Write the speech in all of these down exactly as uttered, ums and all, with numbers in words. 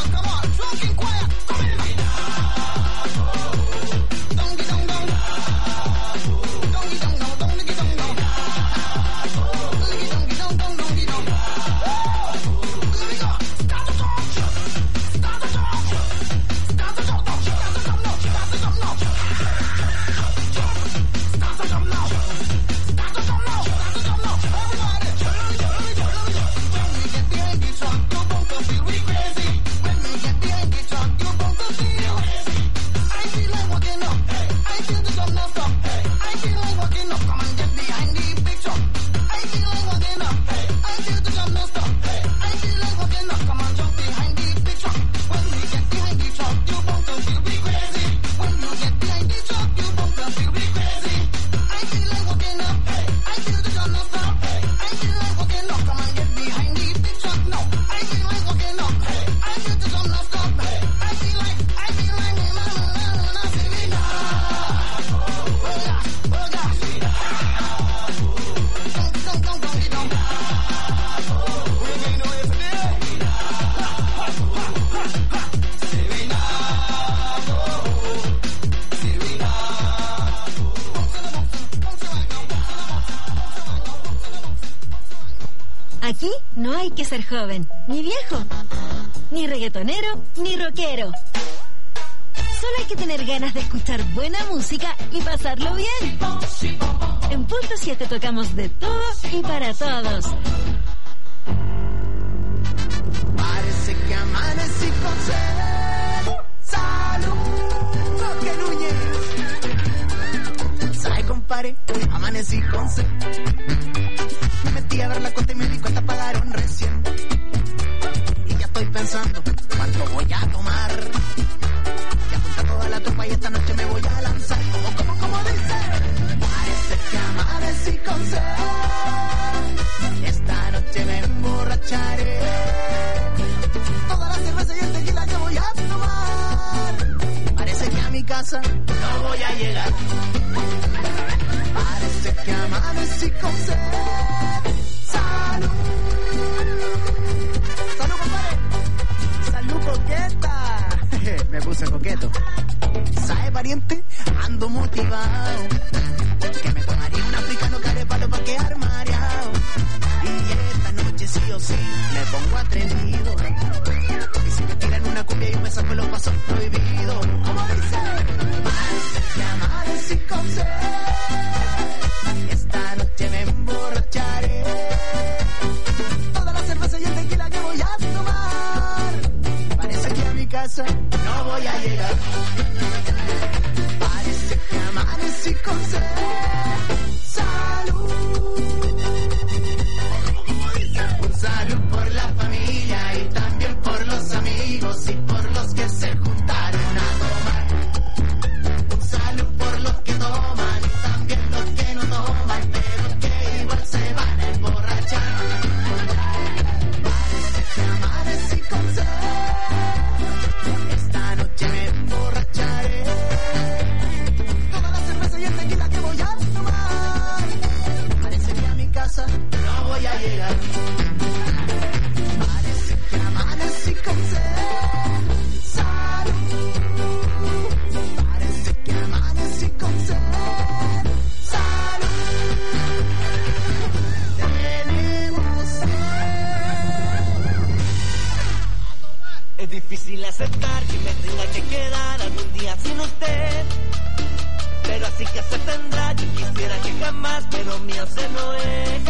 Aquí no hay que ser joven, ni viejo, ni reggaetonero, ni rockero. Solo hay que tener ganas de escuchar buena música y pasarlo bien. En Punto siete tocamos de todo y para todos. Parece que amanecí con sed. Salud, Roque Núñez. ¿Sabe, compadre? Amanecí con sed. Me metí a ver la cuenta y me di cuenta pagaron recién. Y ya estoy pensando cuánto voy a tomar. Y apunta toda la tropa y esta noche me voy a lanzar. Como, como, como dice. Parece que amanecí con sed. Esta noche me emborracharé. Toda la cerveza y el tequila que voy a tomar. Parece que a mi casa no voy a llegar. Parece que amanecí con sed. Salud. Salud, compadre. Salud, coqueta. Me puse coqueto. ¿Sabe, pariente? Ando motivado. Que me tomaría un africano carepalo pa' quedar mareado. Y esta noche sí o sí me pongo atrevido. Y si me tiran una cumbia yo me saco los pasos prohibidos. ¿Cómo dice? Parece que amanecí con sed. Esta noche me emborracharé. Toda la cerveza y el tequila que voy a tomar. Parece que a mi casa no voy a llegar. Parece que amanecí con sed. Salud. Un salud por la familia y también por los amigos y por los que se juntaron a tomar. Un salud por los que toman y también los que no toman, pero que igual se van a emborrachar. Parece que amanecí con sed. Esta noche me emborracharé. Toda la cerveza y el tequila que voy a tomar. Parece que a mi casa no voy a llegar. Parece que amanecí con sed. Salud. Parece que amanecí con sed. Salud. Tenemos sed. Es difícil aceptar que me tenga que quedar algún día sin usted. Pero así que se tendrá. Yo quisiera que jamás, pero mío se no es.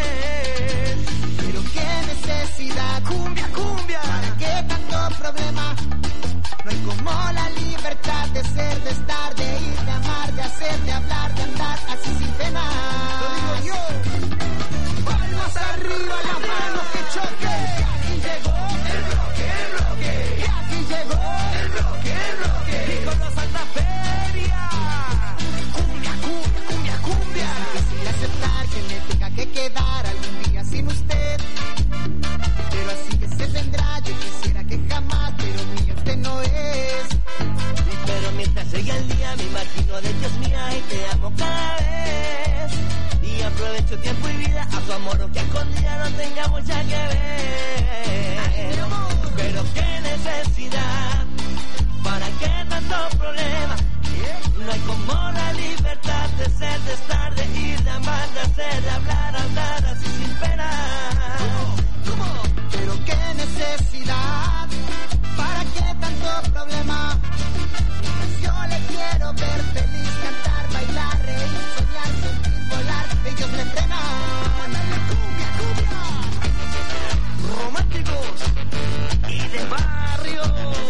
Pero qué necesidad, cumbia, cumbia, ¿para qué tanto problema? No hay como la libertad de ser, de estar, de ir, de amar, de hacer, de hablar, de andar así sin pena. Lo digo yo. Palmas arriba, las manos que choque. Y aquí llegó el roque, el roque. Y aquí llegó el roque, el roque. Y con la Santa Feria. Cumbia, cumbia, cumbia, cumbia. Es difícil aceptar que me tenga que quedar algún día sin usted. Pero así que se tendrá. Yo quisiera que jamás, pero mío usted no es. Y pero mientras llegue el día me imagino de Dios mía y te amo cada vez. Y aprovecho tiempo y vida a su amor, aunque a escondida no tenga mucha que ver. Pero qué necesidad, para qué tanto problema. No hay como la libertad de ser, de estar, de ir, de amar, de hacer, de hablar, andar así sin pena. ¿Cómo? ¿Cómo? Pero qué necesidad, para qué tanto problema. Yo le quiero ver feliz, cantar, bailar, reír, soñar, sentir, volar. Ellos le frenan. ¡Cumbia, cumbia! Románticos y de barrio.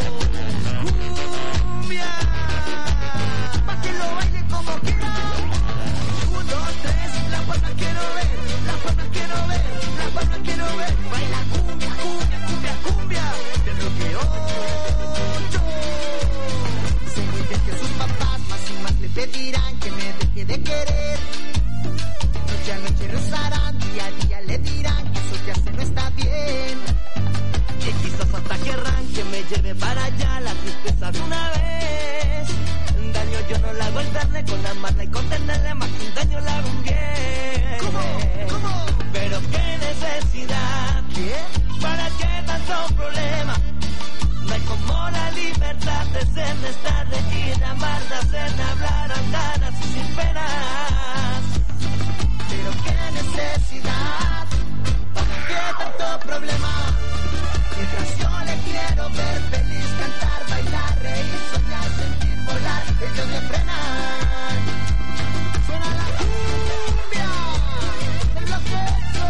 ¡Cumbia! Pa' que lo baile como quiera. Un, dos, tres, la palma quiero ver, la palma quiero ver, la palma quiero ver. Baila cumbia, cumbia, cumbia, cumbia. Del bloqueo ocho. Sé muy bien que sus papás más y más le pedirán que me deje de querer. Noche a noche rezarán, día a día le dirán que eso que hace no está bien. Que quizás hasta querrán que me lleve para allá la tristeza de una vez. Daño yo no la hago eterna, con amarla y contenerla, más que un daño la hago un bien. ¿Cómo? ¿Cómo? Pero qué necesidad, ¿Qué? ¿para qué tanto problema? No hay como la libertad de ser, de estar, de ir, de amar, de hacer, de hablar, andar así sin penas. Pero qué necesidad, ¿para qué tanto problema? Mientras yo le quiero ver feliz, cantar, bailar, reír, soñar, sentir, volar, ellos le frenan. Suena la cumbia del bloqueo.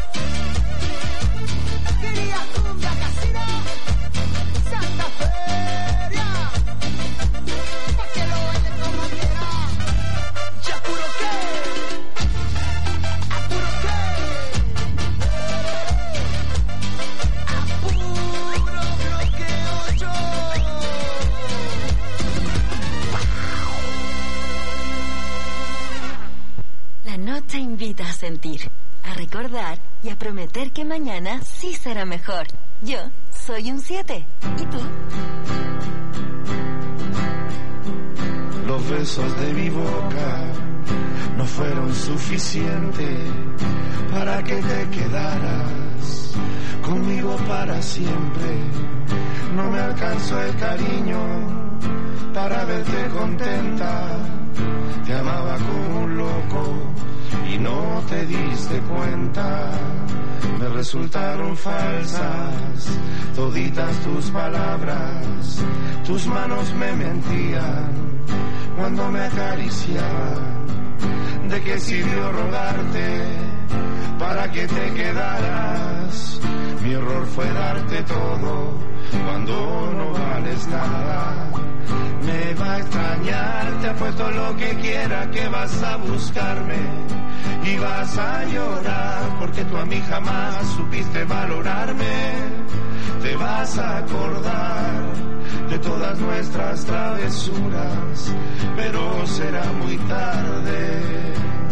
Quería cumbia casino, Santa Feria, pa' que lo baile como quiera. Ya puro que, apuro que, apuro bloqueo yo. La noche invita a sentir, a recordar y a prometer que mañana sí será mejor. Yo soy un siete. ¿Y tú? Los besos de mi boca no fueron suficientes para que te quedaras conmigo para siempre. No me alcanzó el cariño para verte contenta. Te amaba como un loco y no te diste cuenta. Me resultaron falsas toditas tus palabras. Tus manos me mentían cuando me acariciaban. ¿De qué sirvió rogarte para que te quedaras? Mi error fue darte todo cuando no vales nada. Me va a extrañar, te apuesto lo que quiera que vas a buscarme y vas a llorar porque tú a mí jamás supiste valorarme. Te vas a acordar de todas nuestras travesuras, pero será muy tarde.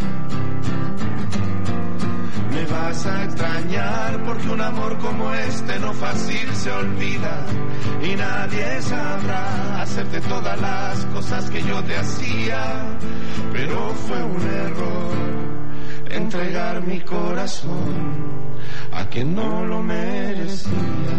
Me vas a extrañar porque un amor como este no fácil se olvida y nadie sabrá hacerte todas las cosas que yo te hacía, pero fue un error entregar mi corazón a quien no lo merecía.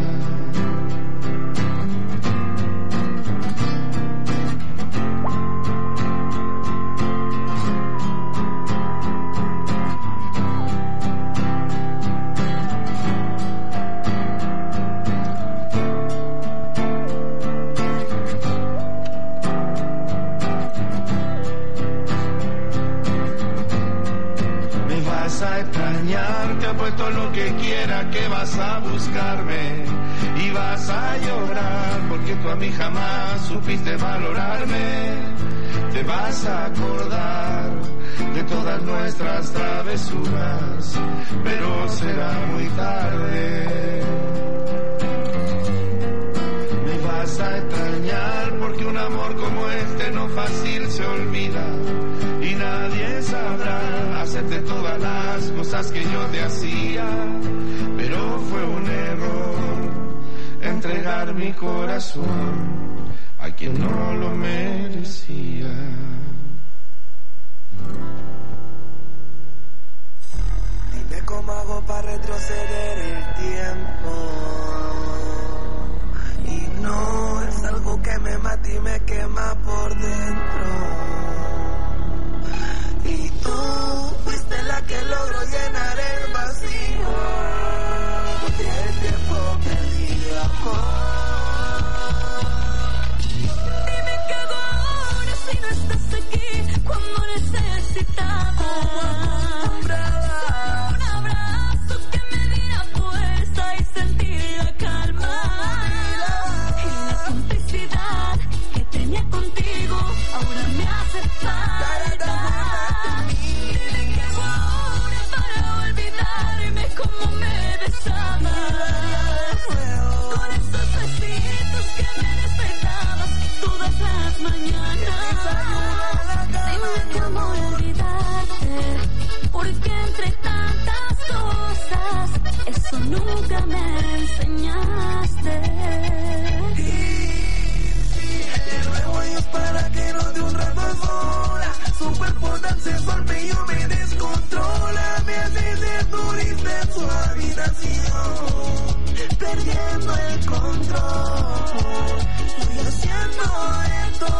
Te apuesto lo que quiera que vas a buscarme y vas a llorar porque tú a mí jamás supiste valorarme. Te vas a acordar de todas nuestras travesuras, pero será muy tarde. Me vas a extrañar porque un amor como este no fácil se olvida y nadie sabrá hacerte todas las cosas que yo te hacía, pero fue un error entregar mi corazón a quien no lo merecía. cómo hago para retroceder el tiempo. Y no es algo que me mata y me quema por dentro. Y tú fuiste la que logró llenar el vacío del tiempo perdido, amor. Dime qué hago ahora si no estás aquí cuando necesitaba un abrazo que me diera fuerza y sentir la calma y la complicidad que tenía contigo ahora me hace falta. Dime qué hago ahora para olvidarme cómo me besabas con esos besitos que me despertabas todas las mañanas. Dime cómo olvidarte, porque entre tantas cosas eso nunca me enseñaste. Le ruego a Dios para que nos dé un rato a sola. Su cuerpo tan sensual yo me descontrola. Me hace ser turista en su habitación, perdiendo el control. Estoy haciendo esto.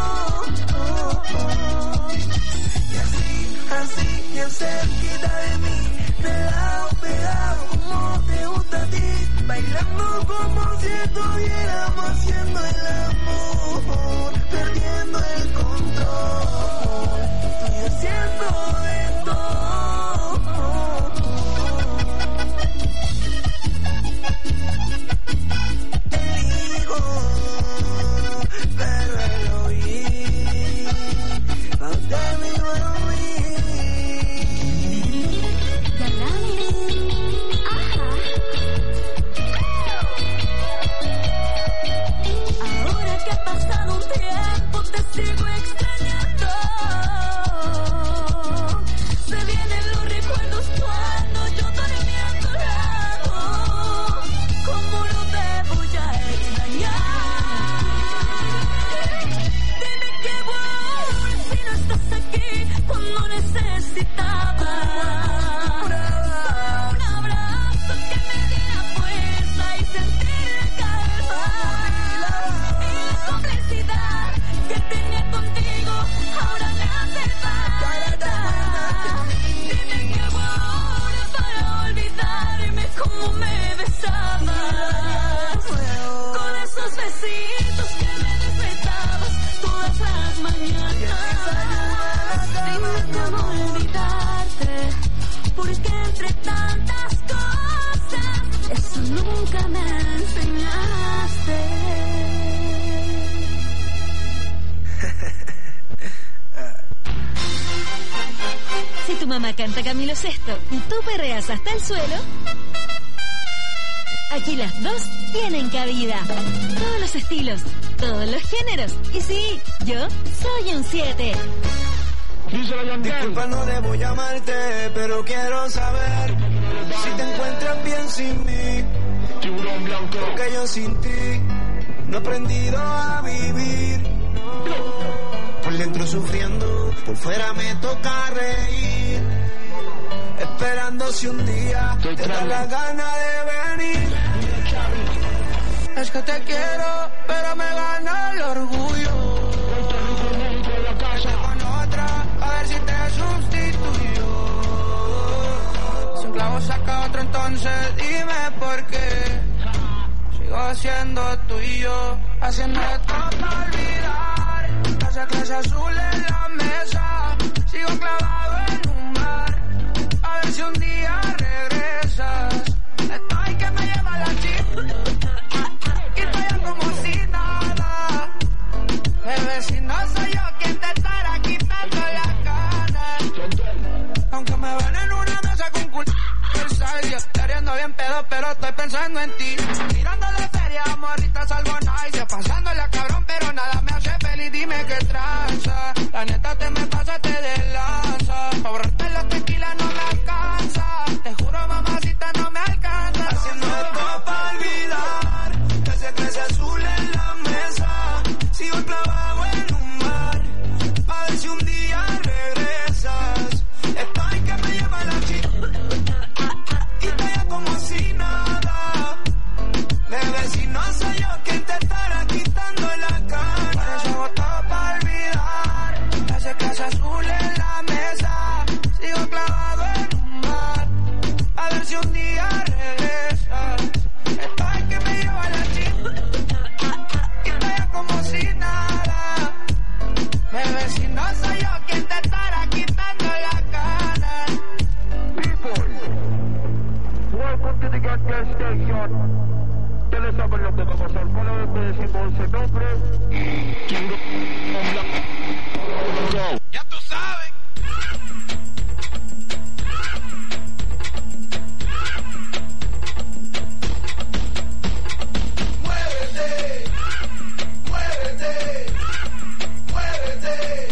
Y así, así, bien cerquita de mí, pegado, pegado, como te gusta a ti, bailando como si estuviéramos haciendo el amor, perdiendo el control, estoy haciendo esto. Elijo, pero el oír, I'll tell you what I Ahora que ha pasado un tiempo te sigo extrañando. Se vienen los recuerdos cuando yo dormí a tu lado. ¿Cómo lo debo ya extrañar? Dime qué hago ahora si no estás aquí cuando necesitaba un abrazo que me diera fuerza y sentir la calma y la complicidad que tenía contigo ahora me hace falta. Dime qué hago ahora para olvidarme cómo me besabas con esos besitos que me despertabas todas las mañanas. Dime cómo olvidarte, porque entre tantas cosas eso nunca me enseñaste. Si tu mamá canta Camilo Sesto y tú perreas hasta el suelo, aquí las dos tienen cabida. Todos los estilos, todos los géneros. Y sí, yo soy un siete. Disculpa, no debo llamarte, pero quiero saber si te encuentras bien sin mí. Tiburón blanco. Porque yo sin ti no he aprendido a vivir. Por dentro sufriendo, por fuera me toca reír. Esperando si un día te da la gana de venir. Es que te quiero, pero me gana el orgullo. Con otra, a ver si te sustituyo. Si un clavo saca otro, entonces dime por qué. Sigo siendo tuyo, haciendo esto para olvidar. Esa clase azul en la mesa, sigo clavado en un mar. A ver si un día regresas. Estoy que me lleva la chica y estoy como si nada. Bebé, si no soy yo quien te estará quitando las ganas. Aunque me ven en una mesa con culo Versailles, estaríando bien pedo, pero estoy pensando en ti. Mirándole feria, morritas algo nice, pasándola cabrón, pero nada me hace feliz. Dime qué tranza, la neta te me pasaste de lanza. Pa' borrarte la tequila no me alcanza, te juro mamacita no me alcanza. Haciendo esto pa' olvidar, que se crece azul en la mesa. Sigo clavado en un mar, a ver si un día regresas. Estoy que me lleva la chica Ustedes saben lo que vamos a hacer. Una vez que decimos ese nombre, ya tú sabes. Muévete, muévete, muévete.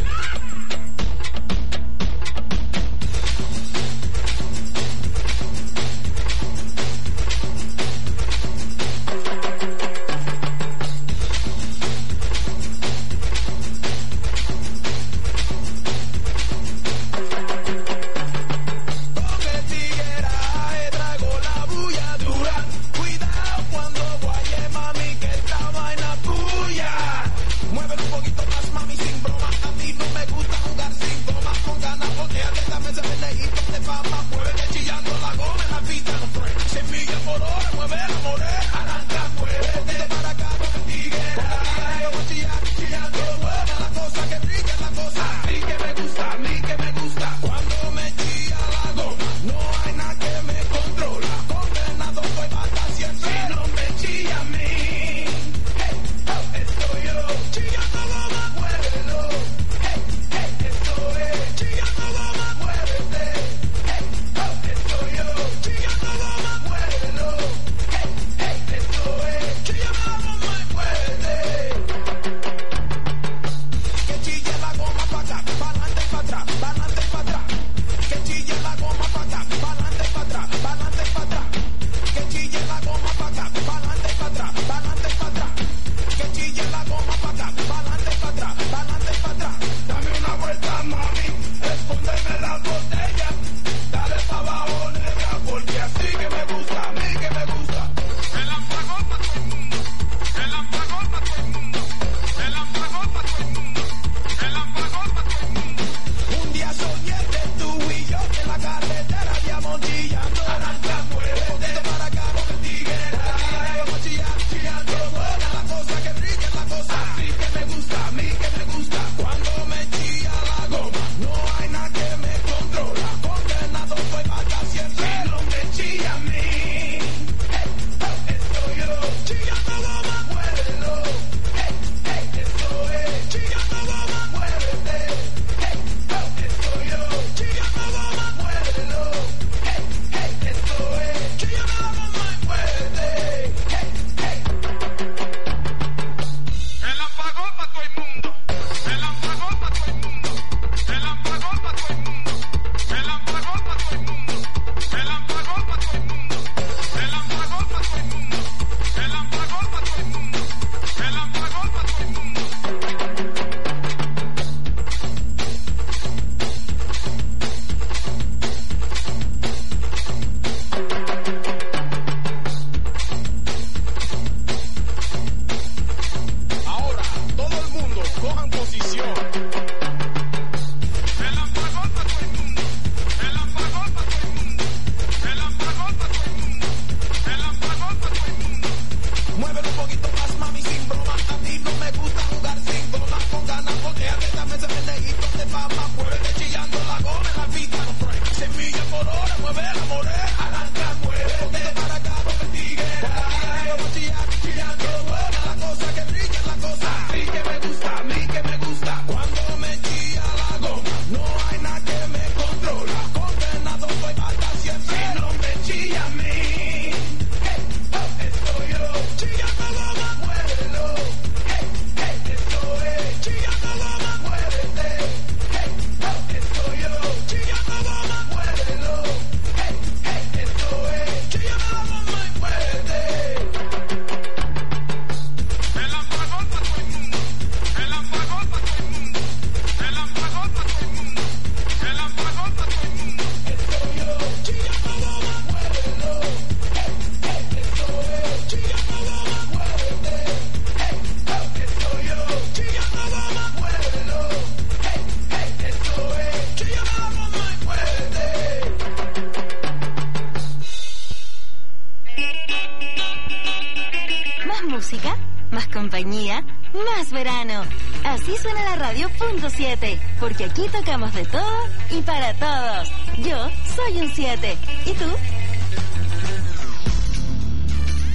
música, más compañía, más verano. Así suena la radio punto siete, porque aquí tocamos de todo y para todos. Yo soy un siete. ¿Y tú?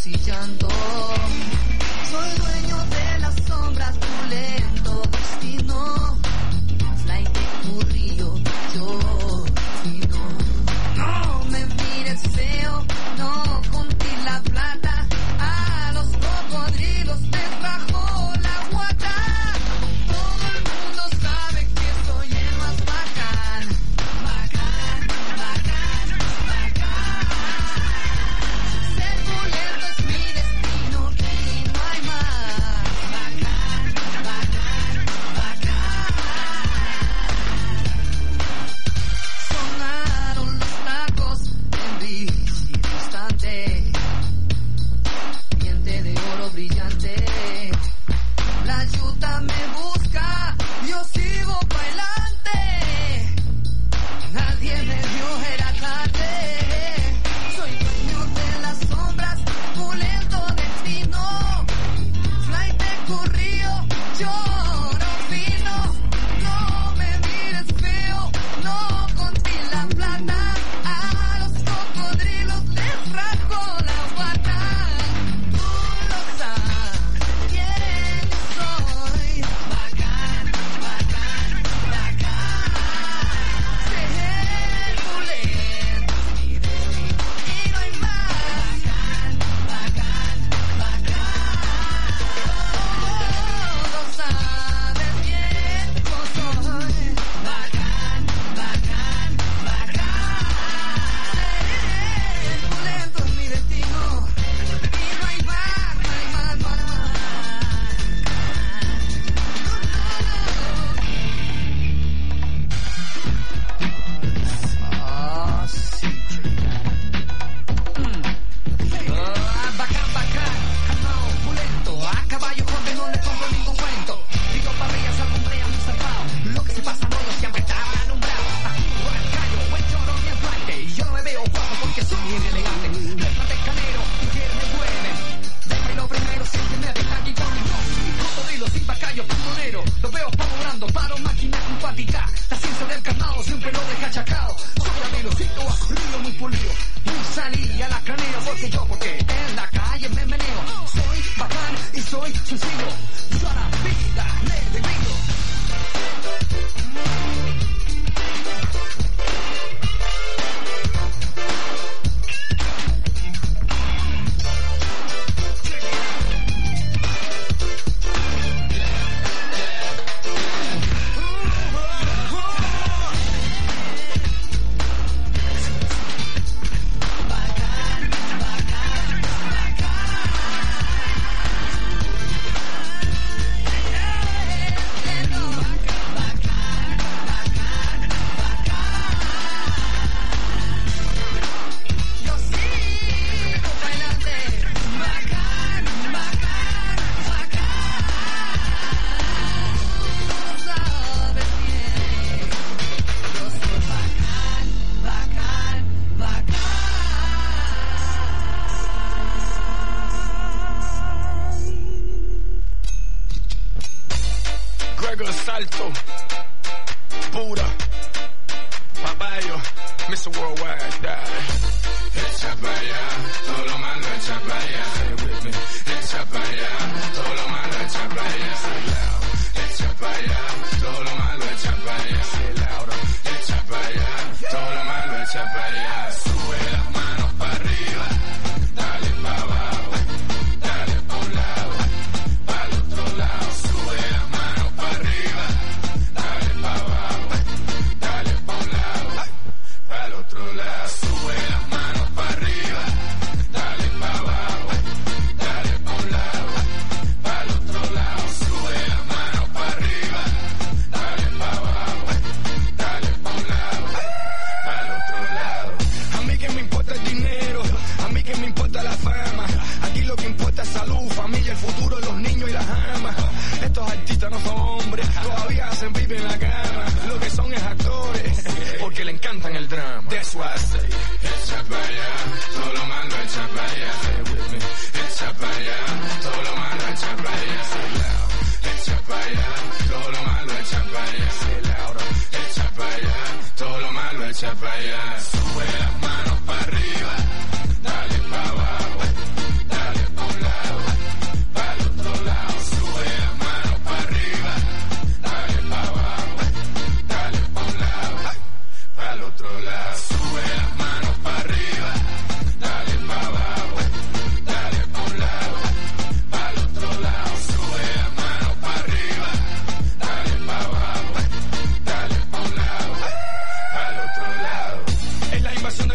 lágrimas y llanto. Soy dueño de las sombras, tu lento destino. Flight de Currillo, yo y no. No me mires feo, no conté la plata. A los cocodrilos les bajó la guata. Todo el mundo sabe que soy el más bacán. Bacán, bacán, bacán. Ser bulento es mi destino y no hay más. Bacán, bacán, bacán. Sonaron los tacos en bici distante. Diente de oro brillante. La yuta me busca, yo sigo bailante. Nadie me vio, era tarde. Soy dueño de las sombras, pulento destino. Flight de Currillo, lloro fino. No me mires feo, no conté la plata. A los cocodrilos les rasgo la guata. Tú lo sabes, quién soy. Bacán, bacán, bacán. Ser bulento y y no hay más. Bacán, bacán, bacán. Todos saben bien cómo soy. Bacán, bacán, bacán. Ser bulento es mi destino y no hay más, no hay más, no hay más. Ah, sí, Ah, bacán, bacán, calmao, pulento, a caballo joven no le compro ningún cuento. Digo parrillas, algún brea, muy zarpado. Lo que se pasa no lo siempre está alumbrado. Actúo el callo, buen choro, bien flight. Y yo no me veo guapo porque soy bien elegante. Letra de canero, mujeres me duelen. Déjame lo primero, siempre me dejan aquí con el dos. Y cocodrilo sin bacayo, pulmonero. Lo veo volando, paro, máquina simpática. La ciencia del carnado siempre lo deja chacao. Soy a velocito, a corrido, muy pulido. Y salí a la craneo porque yo, porque en la calle me meneo. Soy bacán y soy sencillo. Yo a la vida le digo. Yo sigo bailante. Bacán, bacán, bacán. Tú sabes bien. Yo soy bacán, bacán, bacán. Gregor Salto, Buda, Papayo, mister Worldwide, dale. Echa pa' allá, todo lo malo echa pa' allá. Say it with me. Echa pa' allá, todo lo malo echa pa' allá. Say loud. Echa pa' allá, todo lo malo echa pa' allá. Say louder. Echa pa' allá, todo lo malo echa pa' allá. Sube las manos pa' arriba, dale pa' abajo, dale pa' un lado, pa'l otro lado. Sube las manos pa' arriba, dale pa' abajo, dale pa' un lado, pa'l otro lado. Sube las manos pa' arriba, dale pa' abajo, dale pa' un lado, pa'l otro lado. Sube las manos pa' arriba, dale pa' abajo, dale pa' un lado, pa'l otro lado. A mí que me importa el dinero, a mí que me importa la fama. Aquí lo que importa es salud, familia, el futuro, los niños y las amas. Estos artistas no son hombres, todavía hacen pipi en la cama. Lo que son es actores, porque le encantan el drama. That's why I say, echa pa' allá, todo lo malo echa pa' allá. Say it with me. Echa pa' allá, todo lo malo echa pa' allá. Say loud. Echa pa' allá, todo lo malo echa pa' allá. Say louder. Echa pa' allá, todo lo malo echa pa' allá. Sube las manos pa' arriba, dale pa' abajo, dale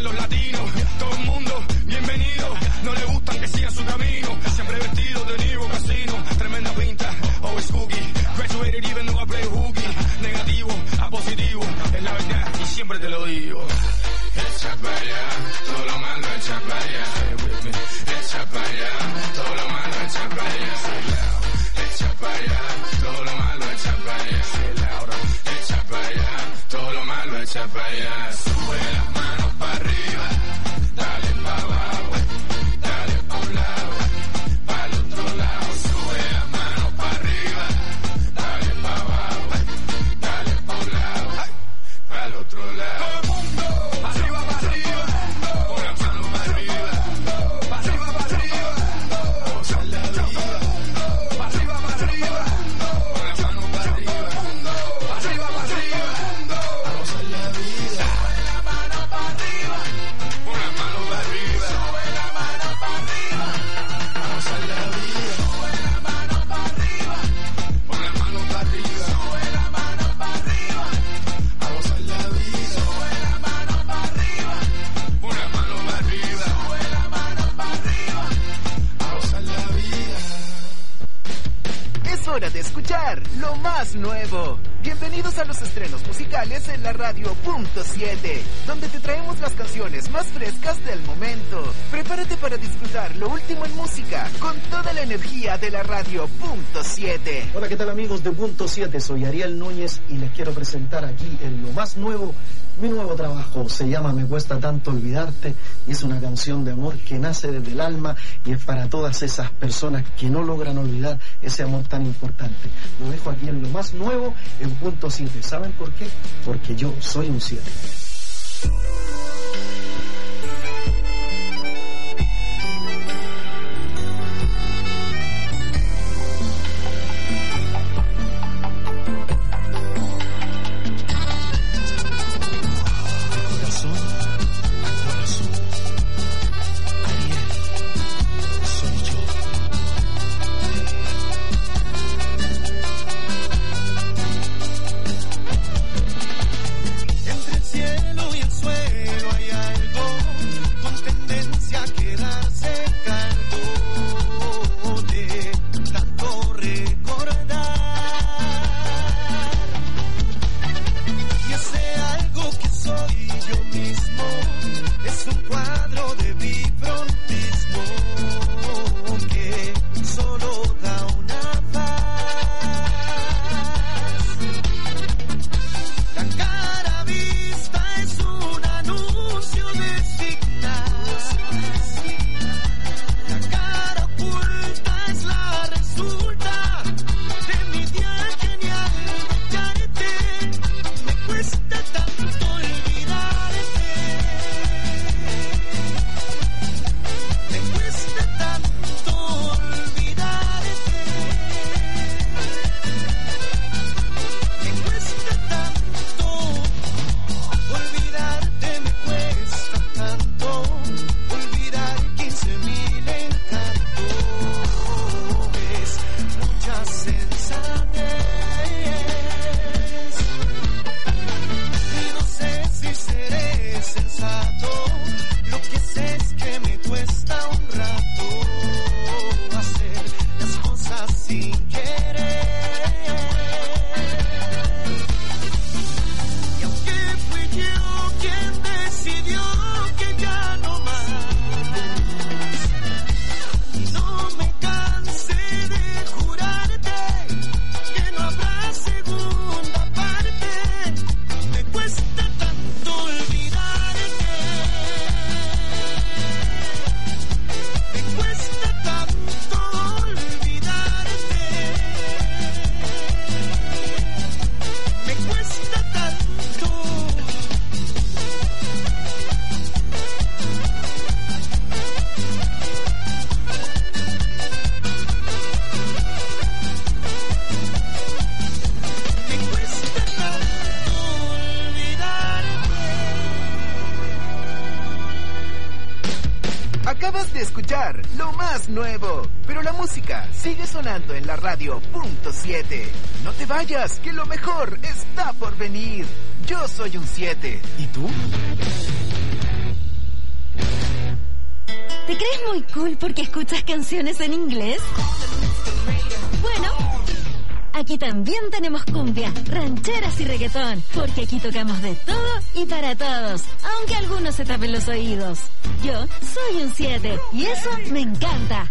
los latinos, todo el mundo, bienvenido. No le gustan que sigan su camino, siempre vestido de Niro Casino. Tremenda pinta, always spooky. Graduated even though I play hooky. Negativo a positivo, es la verdad y siempre te lo digo. Echa para allá, todo lo malo echa para allá. Echa para allá, todo lo malo echa para allá. Echa para allá, todo lo malo echa para allá. Echa para allá, todo lo malo echa para allá. Sube las manos para arriba, dale para abajo, dale para un lado, para el otro lado. Sube las manos para arriba, dale para abajo, dale para un lado, para el otro lado. Todo el mundo, arriba para arriba, con las manos para arriba, para arriba para arriba, gozar la vida. Para arriba para arriba, con las manos para arriba, para arriba para arriba, gozar la vida. Sube la mano para arriba, con las manos para arriba, sube la mano para arriba, gozar la vida. Sube la mano para arriba, con las manos para arriba, sube la mano para arriba, a gozar la vida. Sube la mano para arriba, con las manos para arriba, sube la mano para arriba, a gozar la vida. Es hora de escuchar lo más nuevo. Bienvenidos a los estrenos musicales en la radio punto siete, donde te traemos las canciones más frescas del momento. Prepárate para disfrutar lo último en música con toda la energía de la radio punto siete. Hola, ¿qué tal amigos de Punto siete? Soy Ariel Núñez y les quiero presentar aquí en lo más nuevo, mi nuevo trabajo. Se llama Me Cuesta Tanto Olvidarte y es una canción de amor que nace desde el alma y es para todas esas personas que no logran olvidar ese amor tan importante. Lo dejo aquí en lo más nuevo en Punto siete. ¿Saben por qué? Porque yo soy un siete. Entre el cielo y el suelo hay algo con tendencia a quedarse calvo de tanto recordar. Y ese algo que soy yo mismo es un cuadro de bifrontismo que solo da una paz. La cara vista es un anuncio de signos. La cara oculta es la resulta de mi día genial de Me cuesta tanto olvidarte. Me cuesta tanto olvidarte. Me cuesta tanto olvidarte, me cuesta tanto olvidar quince mil encantos, mucha sensatez. Y no sé si seré sensato, lo que sé es que me cuesta un rato hacer las cosas sin querer. Y aunque fui yo quien decidió que ya no más, y no me cansé de jurarte que no habrá segunda parte, me cuesta tanto olvidarte. Me cuesta tanto olvidarte. Me cuesta tanto. Me cuesta tanto olvidarte. Acabas de escuchar lo más nuevo, pero la música sigue sonando en la radio punto siete. No te vayas, que lo mejor está por venir. Yo soy un siete. ¿Y tú? ¿Te crees muy cool porque escuchas canciones en inglés? Bueno, aquí también tenemos cumbia, rancheras y reggaetón, porque aquí tocamos de todo y para todos, aunque algunos se tapen los oídos. Yo soy un siete y eso me encanta.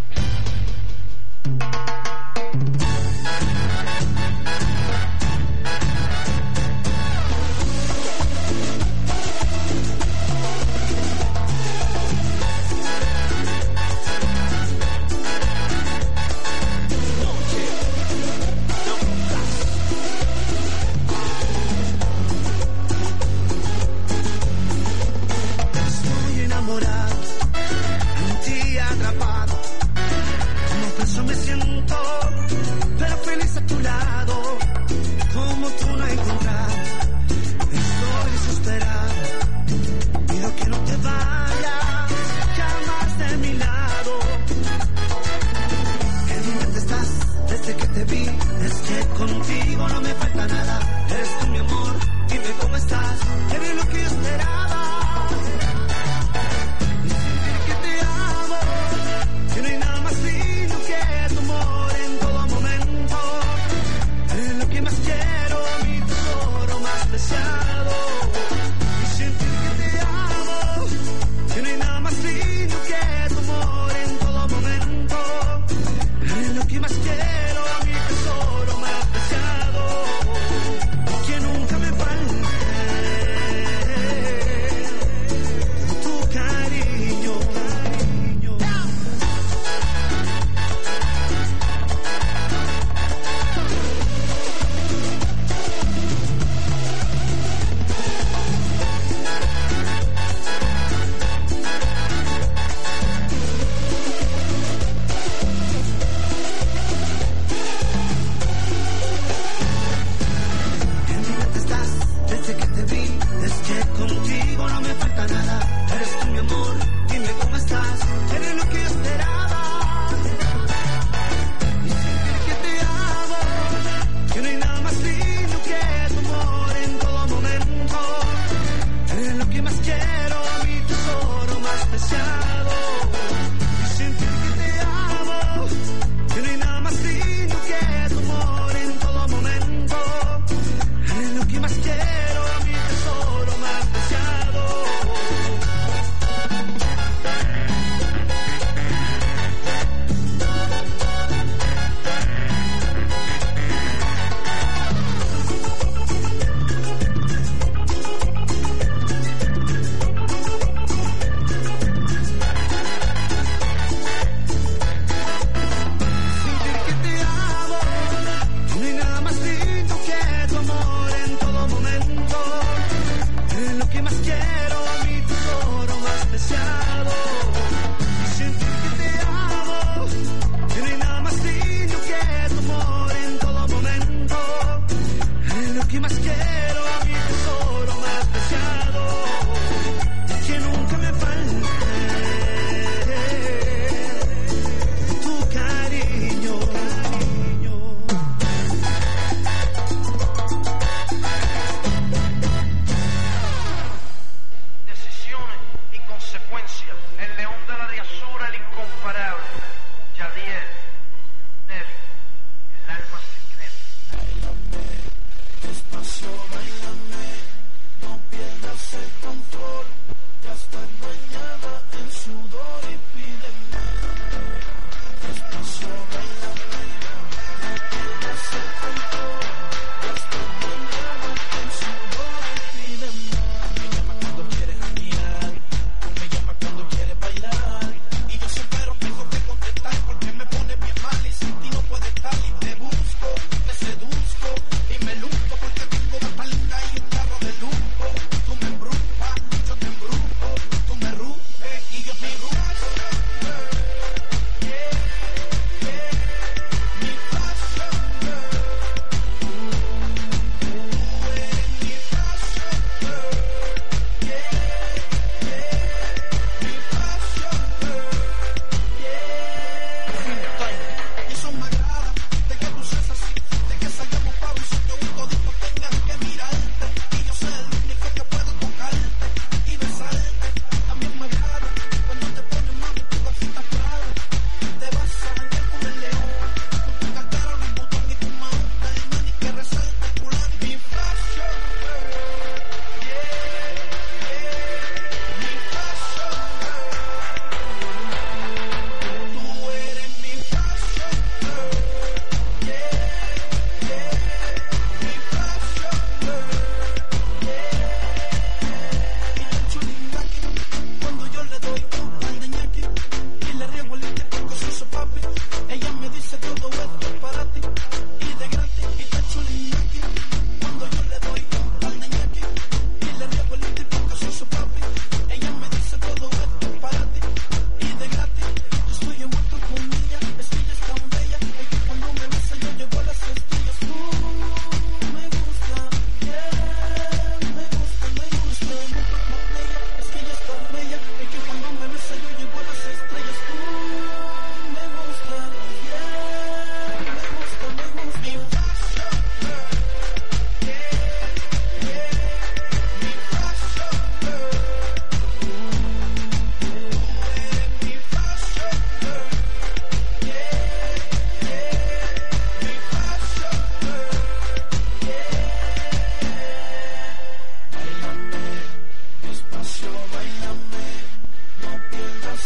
Cuando quieres bailar,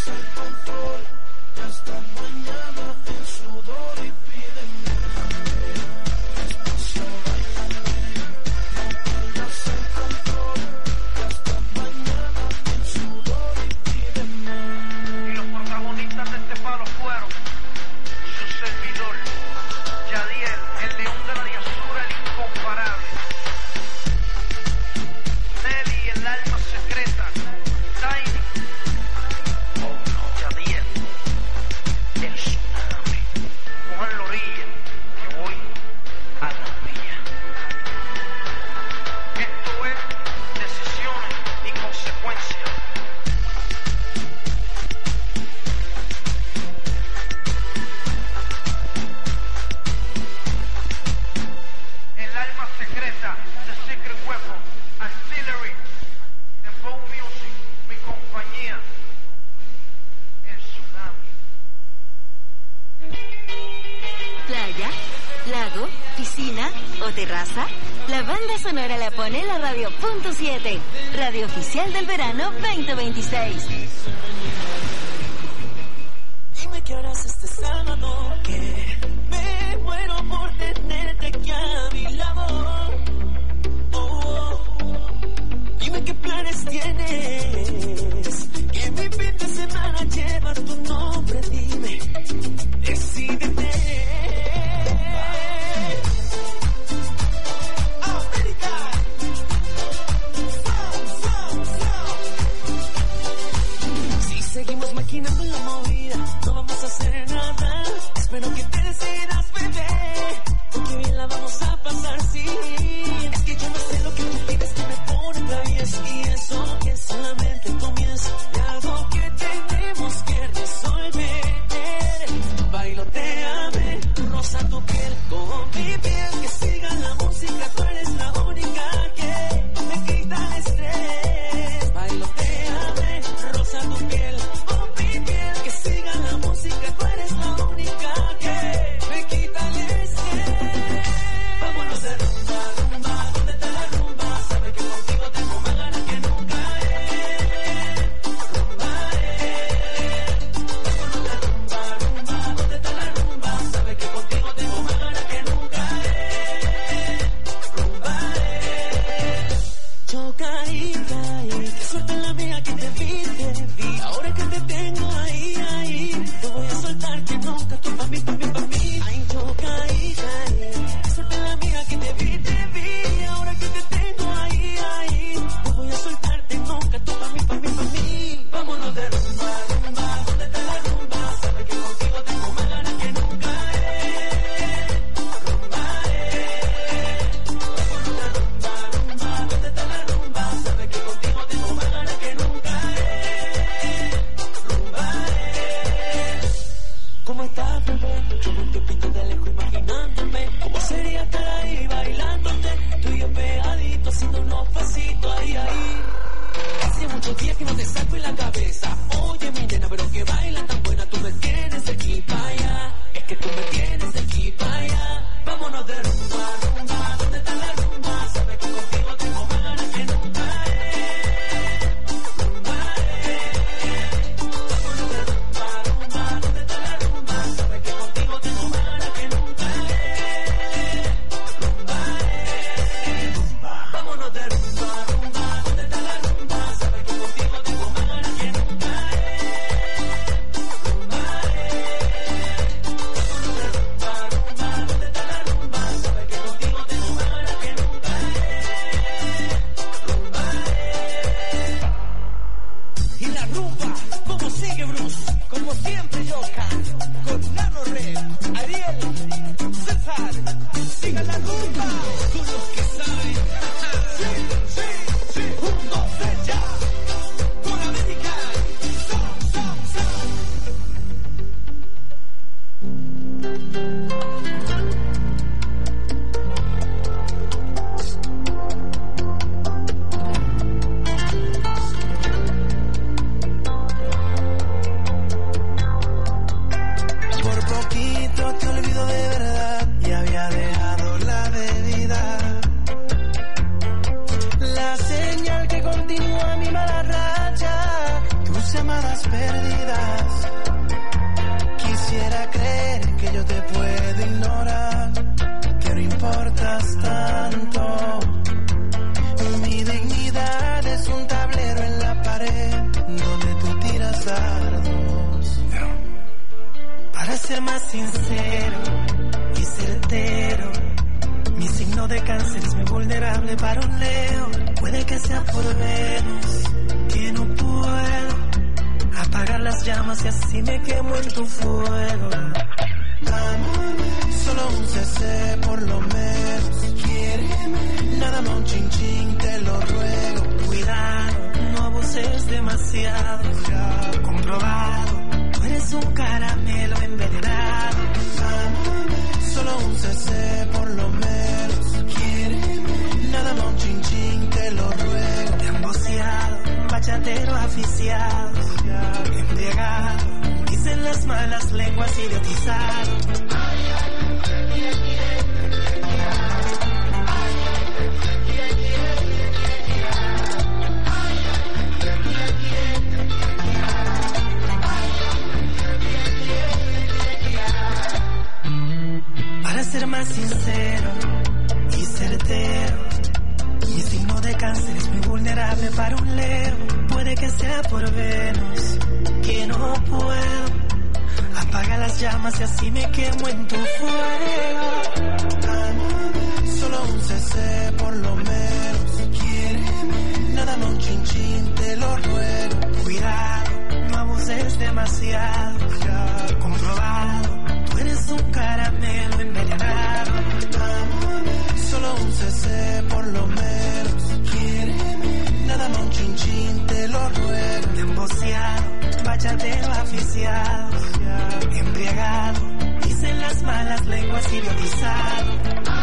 terraza? La banda sonora la pone la Radio Punto siete, radio oficial del verano veinte veintiséis. Dime qué harás este sábado, que me muero por tenerte aquí a mi lado. Oh, oh. Dime qué planes tienes, que mi fin de semana lleva tu nombre, dime, decídete. Seguimos maquinando la movida, no vamos a hacer nada. Espero que te decidas, bebé, porque bien la vamos a pasar, sí. Es que yo no sé lo que tú pides, que me pone travies, y eso que solamente comienza de algo que tenemos que resolver. Bailoteame, rosa tu piel con mi piel, que siga la música, tú eres la única que me quita el estrés. Bailoteame, rosa tu piel. perdidas. Quisiera creer que yo te puedo ignorar, que no importas tanto. Mi dignidad es un tablero en la pared donde tú tiras dardos. Para ser más sincero y certero, mi signo de cáncer es muy vulnerable para un Leo. Puede que sea por Venus, que no puedo apagar las llamas y así me quemo en tu fuego. Solo un C C por lo menos. Quiéreme, nada más un chin chin, te lo ruego. Cuidado, no abuses demasiado. Ya comprobado, tú eres un caramelo envenenado. Solo un C C por lo menos. Quiéreme, nada más un chin chin, te lo ruego. Emboceado, bachatero aficiado, ya embriagado. Dicen las malas lenguas idiotizado. Para ser más sincero y certero, mi signo de cáncer es muy vulnerable para un Leo. Puede que sea por Venus, que no puedo apaga las llamas y así me quemo en tu fuego. Solo un C C por lo menos. Quiéreme, nada más un chin chin, te lo ruego. Cuidado, no abuses demasiado. Ya comprobado, tú eres un caramelo envenenado. Solo un C C por lo menos. Quiéreme, nada más un chin chin, te lo ruego. Emboceado, bachatero aficiado, ya embriagado. Dicen las malas lenguas idiotizado.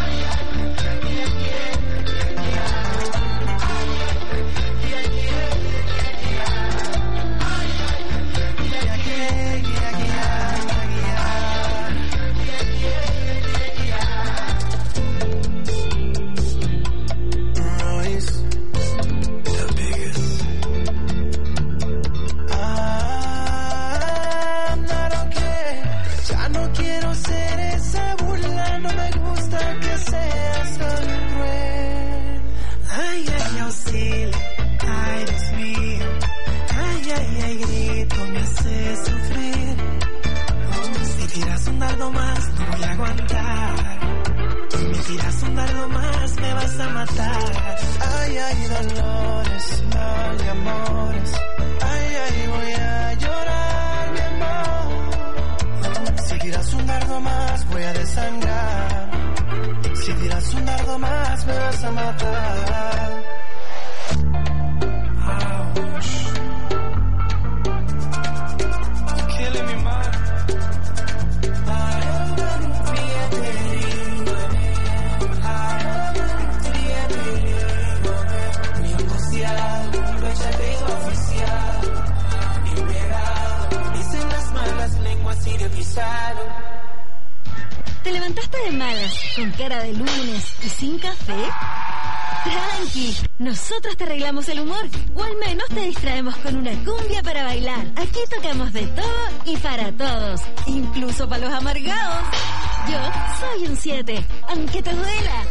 ¿Te levantaste de malas, con cara de lunes y sin café? Tranqui, nosotros te arreglamos el humor, o al menos te distraemos con una cumbia para bailar. Aquí tocamos de todo y para todos, incluso para los amargados. Yo soy un siete, aunque te duela.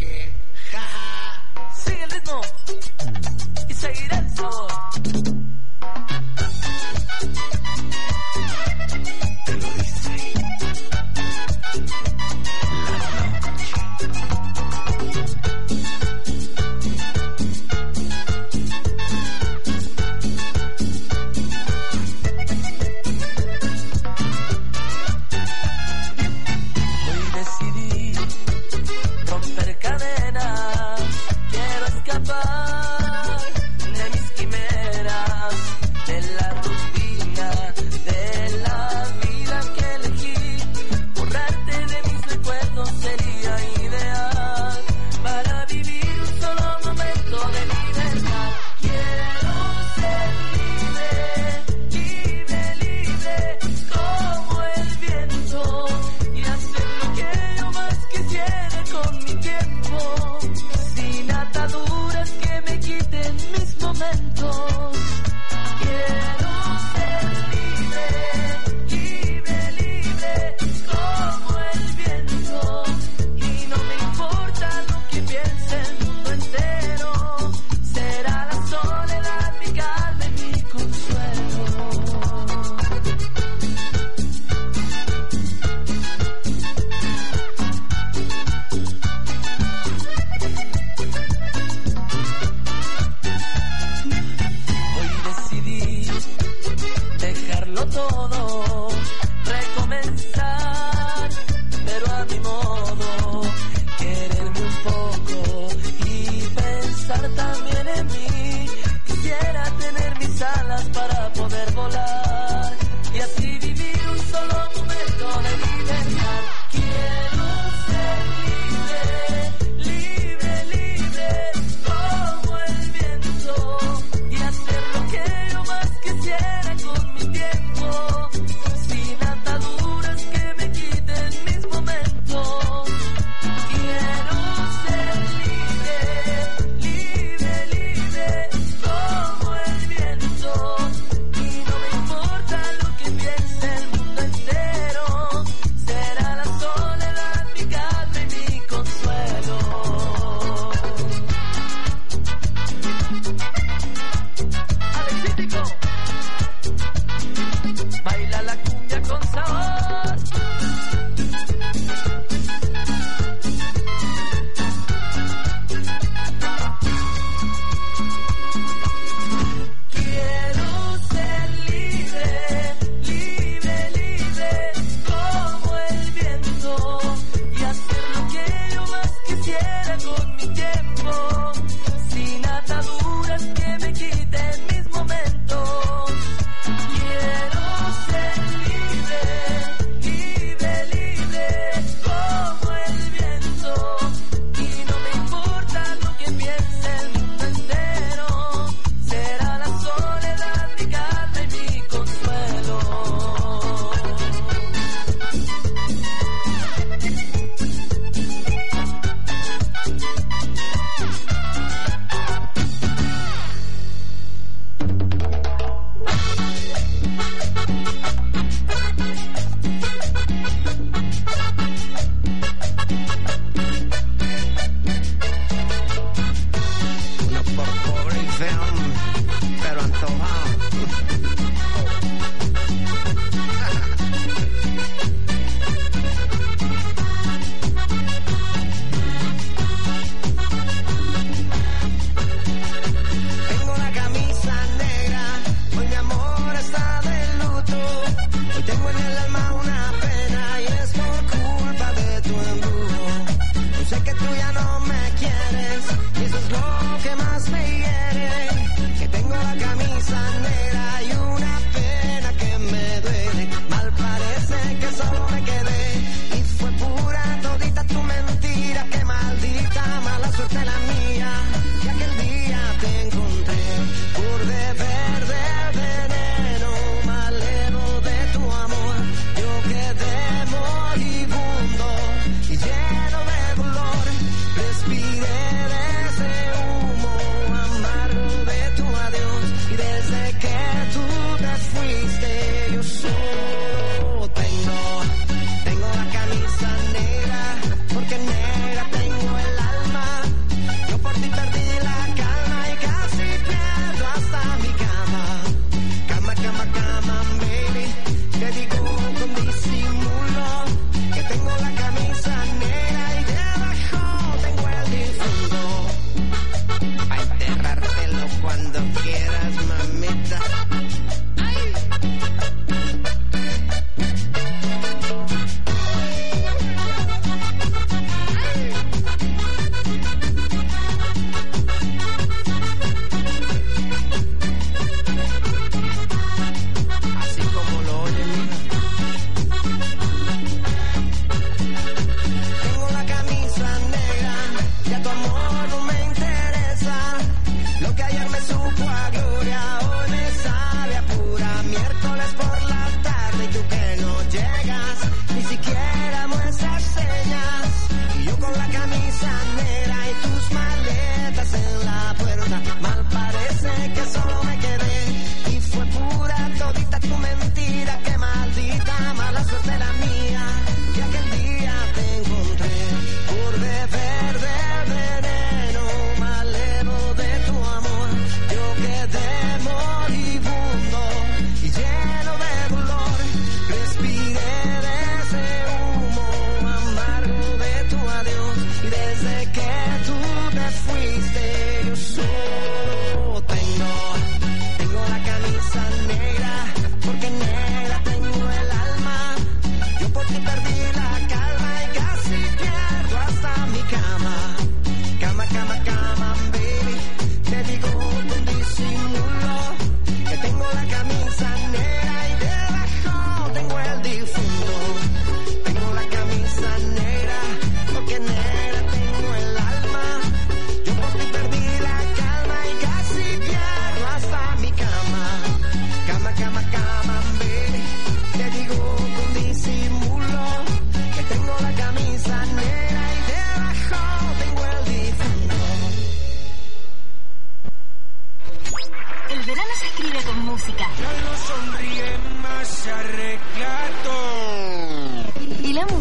Sigue el ritmo y seguirá el sabor. Te lo dice Quiero escapar de mis quimeras. todo, recomenzar, pero a mi modo, quererme un poco y pensar también en mí. Quisiera tener mis alas para poder volar y así vivir un solo momento de libertad. Quiero ser libre, libre, libre, como el viento, y hacer lo que yo más quisiera con mi tiempo.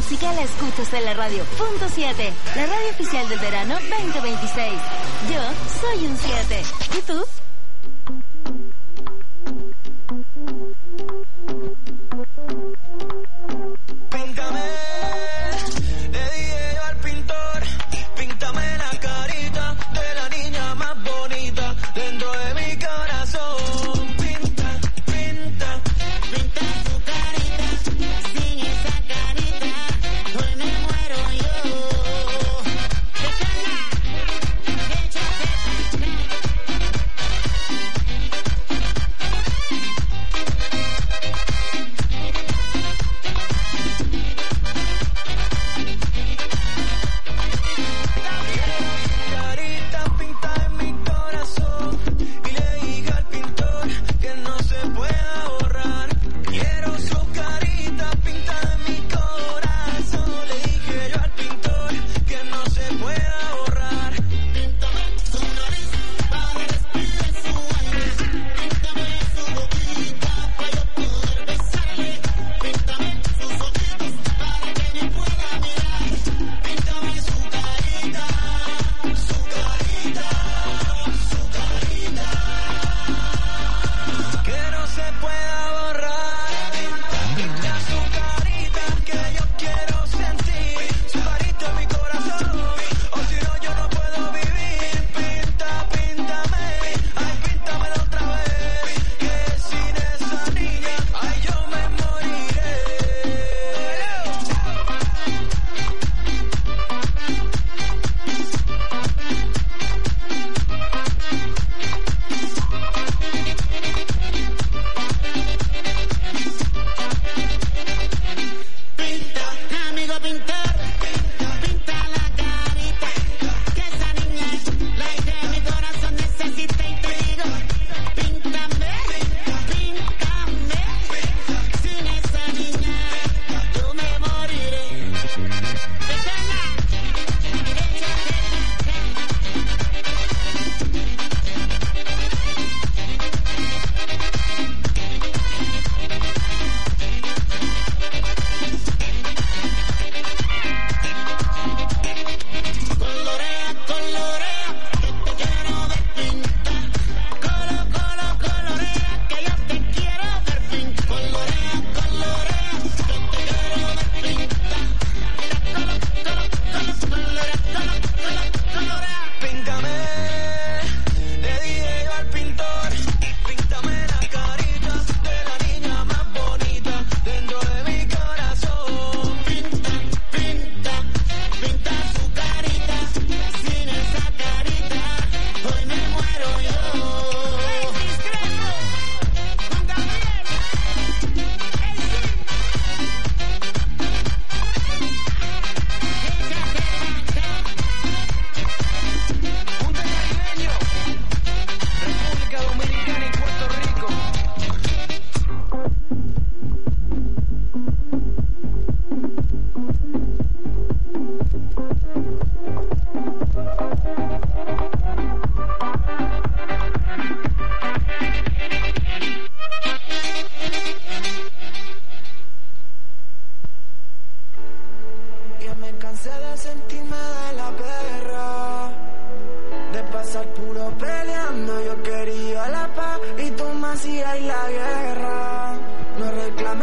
música la escuchas en la radio. Punto siete, la radio oficial del verano veinte veintiséis. Yo soy un siete. ¿Y tú?